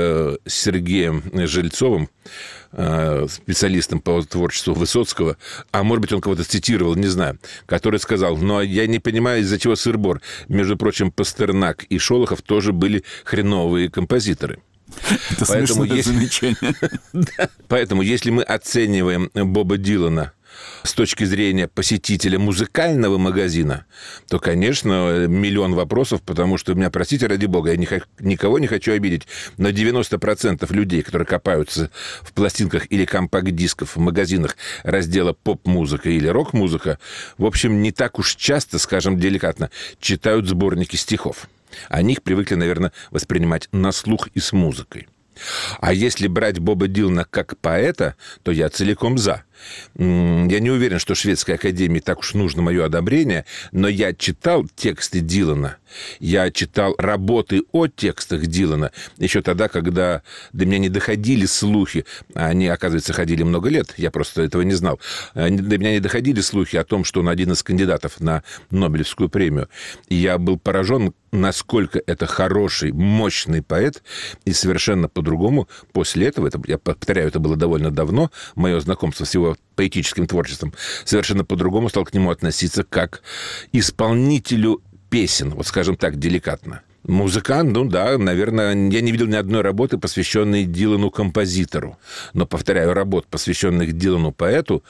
Сергеем Жильцовым, специалистом по творчеству Высоцкого, а может быть, он кого-то цитировал, не знаю, который сказал: ну, я не понимаю, из-за чего сыр-бор. Между прочим, Пастернак и Шолохов тоже были хреновые композиторы. Это поэтому, смешное если... замечание. Да. Поэтому, если мы оцениваем Боба Дилана с точки зрения посетителя музыкального магазина, то, конечно, миллион вопросов, потому что, меня простите, ради бога, я не х... никого не хочу обидеть, но девяносто процентов людей, которые копаются в пластинках или компакт-дисках в магазинах раздела поп-музыка или рок-музыка, в общем, не так уж часто, скажем деликатно, читают сборники стихов. Они их привыкли, наверное, воспринимать на слух и с музыкой. А если брать Боба Дилана как поэта, то я целиком за. Я не уверен, что Шведской академии так уж нужно мое одобрение, но я читал тексты Дилана, я читал работы о текстах Дилана еще тогда, когда до меня не доходили слухи, а они, оказывается, ходили много лет, я просто этого не знал, до меня не доходили слухи о том, что он один из кандидатов на Нобелевскую премию. И я был поражен, насколько это хороший, мощный поэт, и совершенно по-другому после этого, это, я повторяю, это было довольно давно, мое знакомство с его поэтическим творчеством, совершенно по-другому стал к нему относиться как исполнителю песен, вот скажем так, деликатно. Музыкант, ну да, наверное, я не видел ни одной работы, посвященной Дилану-композитору. Но, повторяю, работ, посвященных Дилану-поэту,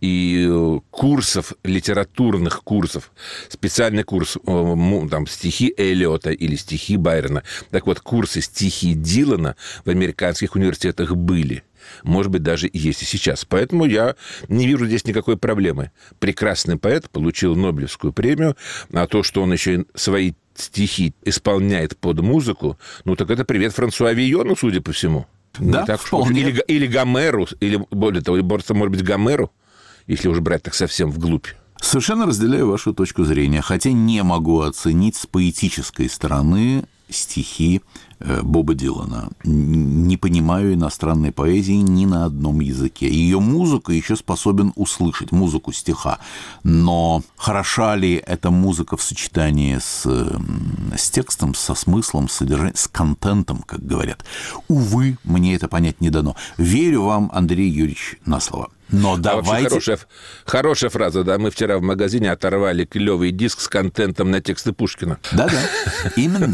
и курсов, литературных курсов, специальный курс, там, стихи Эллиота или стихи Байрона. Так вот, курсы стихи Дилана в американских университетах были. Может быть, даже и есть и сейчас. Поэтому я не вижу здесь никакой проблемы. Прекрасный поэт получил Нобелевскую премию, а то, что он еще и свои стихи исполняет под музыку, ну так это привет Франсуа Вийону, судя по всему. Да, не так, вполне. Или, или Гомеру, или, более того, может быть, Гомеру, если уже брать так совсем вглубь. Совершенно разделяю вашу точку зрения, хотя не могу оценить с поэтической стороны стихи Боба Дилана. Не понимаю иностранной поэзии ни на одном языке. Ее музыку еще способен услышать, музыку стиха. Но хороша ли эта музыка в сочетании с, с текстом, со смыслом, с содержанием, с контентом, как говорят? Увы, мне это понять не дано. Верю вам, Андрей Юрьевич, на слово. Но давайте... А хорошая, хорошая фраза, да, мы вчера в магазине оторвали клевый диск с контентом на тексты Пушкина. Да-да, именно.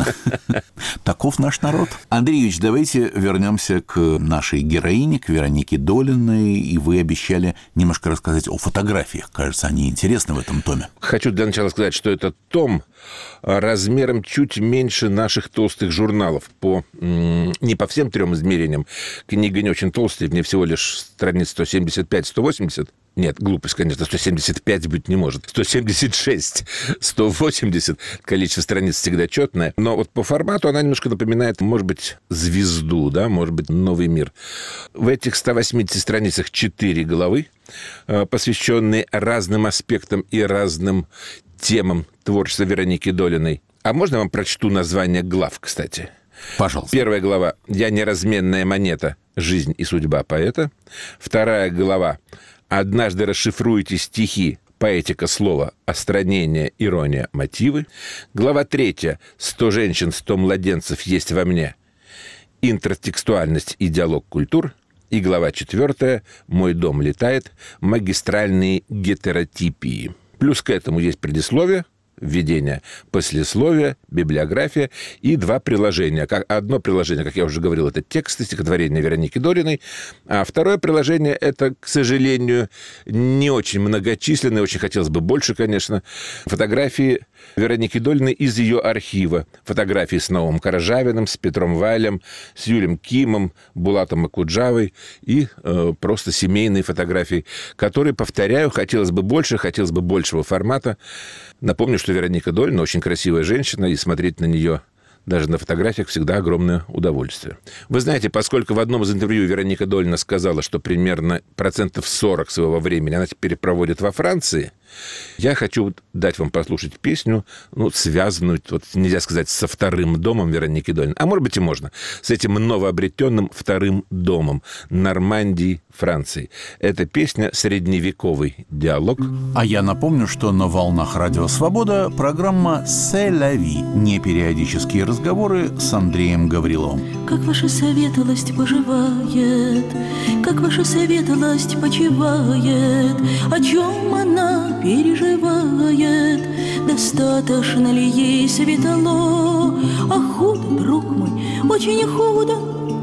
Таков наш народ. Андрей Юрьевич, давайте вернемся к нашей героине, к Веронике Долиной, и вы обещали немножко рассказать о фотографиях. Кажется, они интересны в этом томе. Хочу для начала сказать, что этот том размером чуть меньше наших толстых журналов. По, не по всем трем измерениям. Книга не очень толстая, в ней всего лишь страниц сто семьдесят пять - сто восемьдесят. Нет, глупость, конечно, сто семьдесят пять быть не может. сто семьдесят шесть - сто восемьдесят. Количество страниц всегда четное. Но вот по формату она немножко напоминает, может быть, «Звезду», да, может быть, «Новый мир». В этих ста восьмидесяти страницах четыре главы, посвященные разным аспектам и разным темам творчества Вероники Долиной. А можно я вам прочту название глав, кстати? Пожалуйста. Первая глава «Я неразменная монета. Жизнь и судьба поэта». Вторая глава «Однажды расшифруйте стихи. Поэтика слова. Остранение, ирония, мотивы». Глава третья «Сто женщин, сто младенцев есть во мне. Интертекстуальность и диалог культур». И глава четвертая «Мой дом летает. Магистральные гетеротипии». Плюс к этому есть предисловие, введение, послесловие, библиография и два приложения. Одно приложение, как я уже говорил, это тексты, стихотворения Вероники Долиной, а второе приложение – это, к сожалению, не очень многочисленное, очень хотелось бы больше, конечно, фотографии Вероники Долиной из ее архива. Фотографии с Наумом Каражавиным, с Петром Вайлем, с Юлием Кимом, Булатом Акуджавой и э, просто семейные фотографии, которые, повторяю, хотелось бы больше, хотелось бы большего формата. Напомню, что Вероника Долина очень красивая женщина, и смотреть на нее даже на фотографиях всегда огромное удовольствие. Вы знаете, поскольку в одном из интервью Вероника Долина сказала, что примерно процентов сорок своего времени она теперь проводит во Франции, я хочу дать вам послушать песню, ну, связанную, вот, нельзя сказать, со вторым домом Вероники Долиной, а может быть и можно, с этим новообретенным вторым домом Нормандии, Франции. Это песня «Средневековый диалог». А я напомню, что на волнах Радио Свобода программа «C'est la vie» – непериодические разговоры с Андреем Гавриловым. Как ваша светлость поживает, как ваша светлость почивает, о чем она переживает, достаточно ли ей светло? А худо, друг мой, очень худо,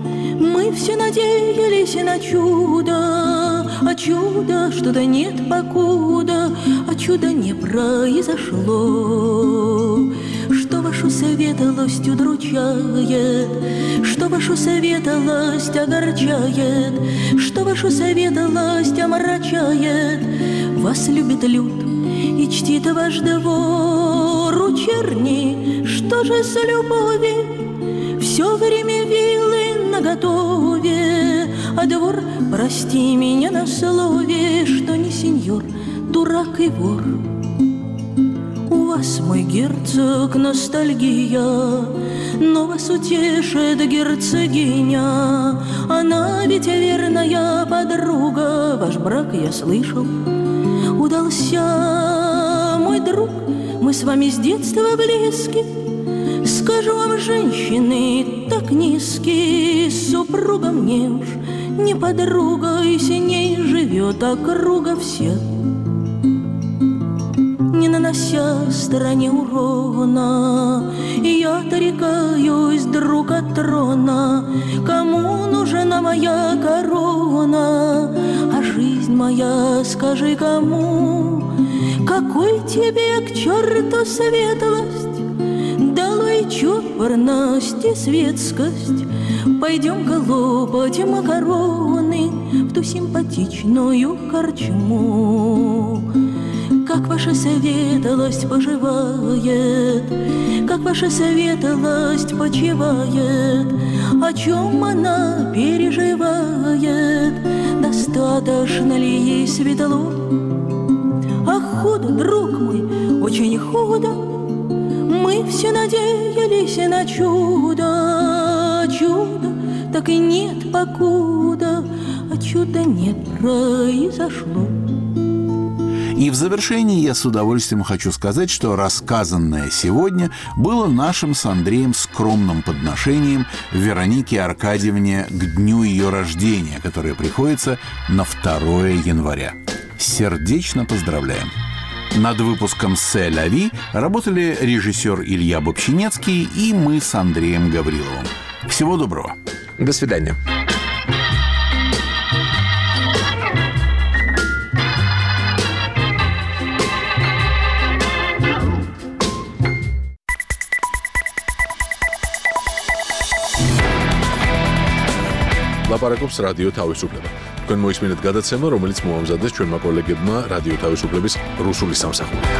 мы все надеялись на чудо, а чудо что-то нет покуда, а чудо не произошло. Что вашу светлость удручает, что вашу светлость огорчает, что вашу светлость омрачает, вас любит люд и чтит ваш двор у черни. Что же с любови? Все время вилы наготове, а двор, прости меня на слове, что не сеньор, дурак и вор. У вас, мой герцог, ностальгия, но вас утешит герцогиня. Она ведь верная подруга, ваш брак, я слышал, удался, мой друг. Мы с вами с детства близки. Скажу вам, женщины так низкие, супруга мне уж не подруга, и с ней живет округа вся. Не нанося стране урона. Я отрекаюсь, друг, от трона. Кому нужна моя корона? А жизнь моя, скажи, кому? Какой тебе к черту светлость? Долой чопорность и светскость. Пойдем-ка лопать макароны в ту симпатичную корчму. Как ваша светлость поживает, как ваша светлость почивает, о чем она переживает, достаточно ли ей светло? А худо, друг мой, очень худо, мы все надеялись на чудо, чудо так и нет покуда, а чуда не произошло. И в завершении я с удовольствием хочу сказать, что рассказанное сегодня было нашим с Андреем скромным подношением Веронике Аркадьевне к дню ее рождения, которое приходится на второе января. Сердечно поздравляем! Над выпуском «Се ля ви» работали режиссер Илья Бобщинецкий и мы с Андреем Гавриловым. Всего доброго! До свидания. ლაპარაკობს რადიო თავისუფლება. თქვენ მოისმინეთ გადაცემა, რომელიც მოამზადეს ჩვენმა კოლეგებმა რადიო თავისუფლების რუსული სამსახურიდან.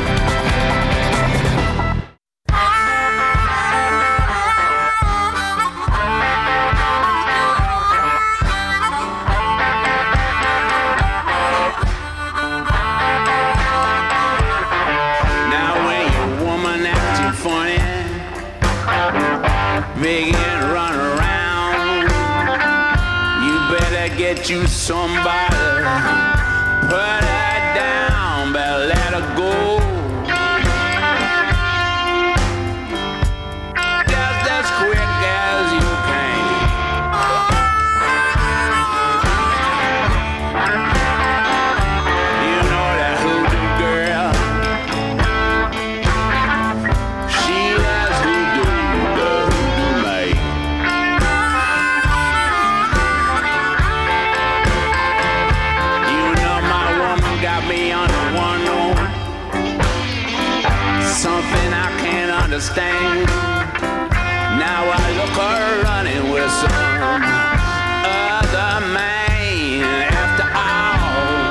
You somebody, put her down, better let her go. Just as quick as you can. You know that hoodoo girl, she has hoodoo, the hoodoo maid. Something I can't understand. Now I look her running with some other man. After all,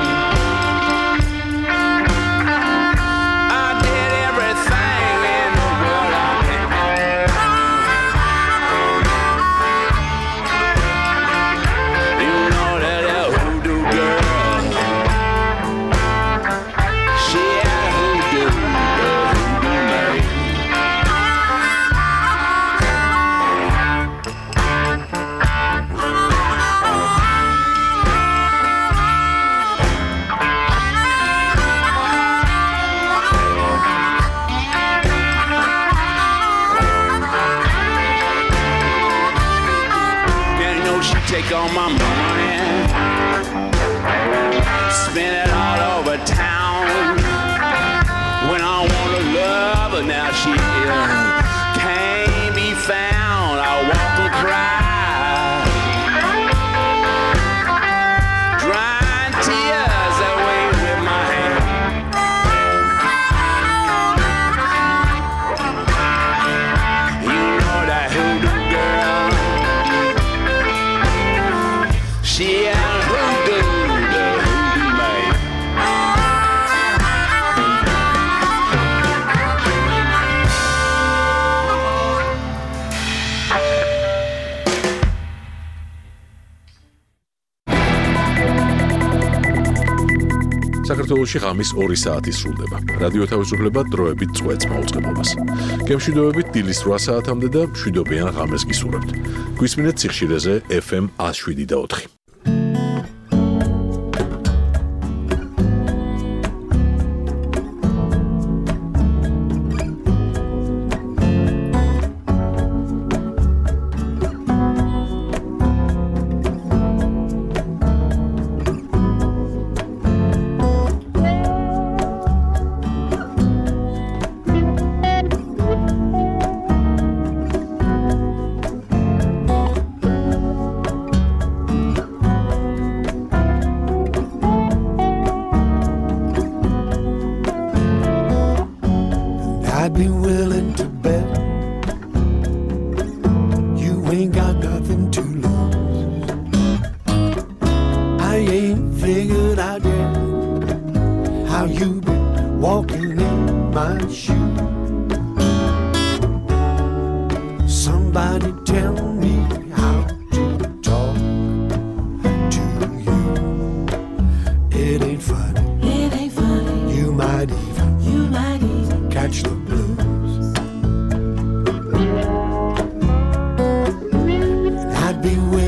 I did everything in the world I can. You know that that hoodoo girl, she had hoodoo. Take all my money, spend it all over town. When I want to love her, now she can't be found. I walk and cry, drying tears away with my hand. You know that hoodoo girl, she had hoodoo, the hoodoo maid. საქართველოში ღამის ორი საათი სრულდება. რადიო თავისუფლება დროებით წვეთს მაუწყებლობას. გემშვიდობებით დილის რვა საათამდე და მშვიდობიან ღამეს გისურვებთ. გვისმინეთ სიხშირეზე ეფ ემ one oh seven და four. be with